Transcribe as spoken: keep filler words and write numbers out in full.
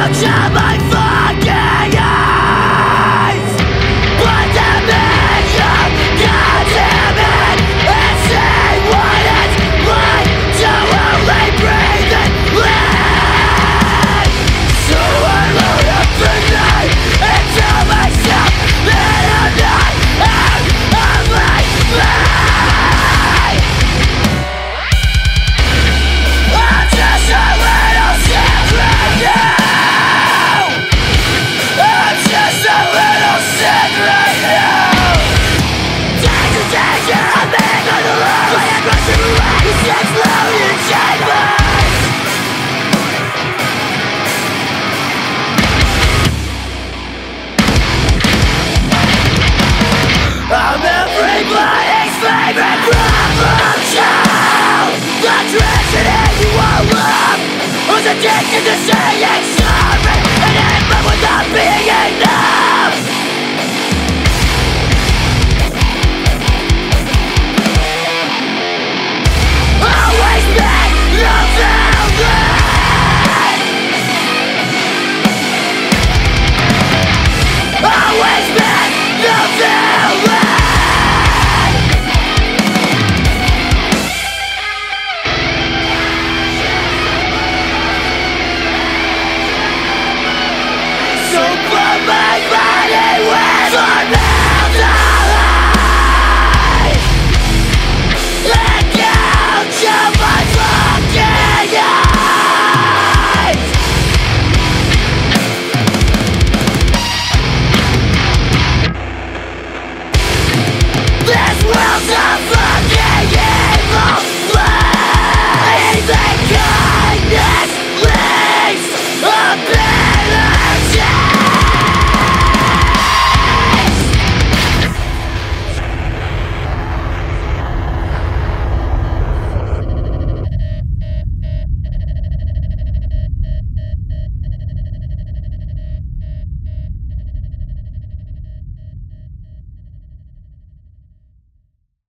shut my fucking eyes. But the million goddamn it and see what it's like to only breathe and live. So I load up the night and tell myself that I'm not out of my mind. I'm just a little sick right now. I'm just a little sick right now. Danger, danger, I'm being on the road. My aggression is exploding chambers. I'm everybody's favorite problem child. The tragedy you all love who's addicted to saying sorry and ending with not being enough. Always been the villain. Always been the villain. So put my body with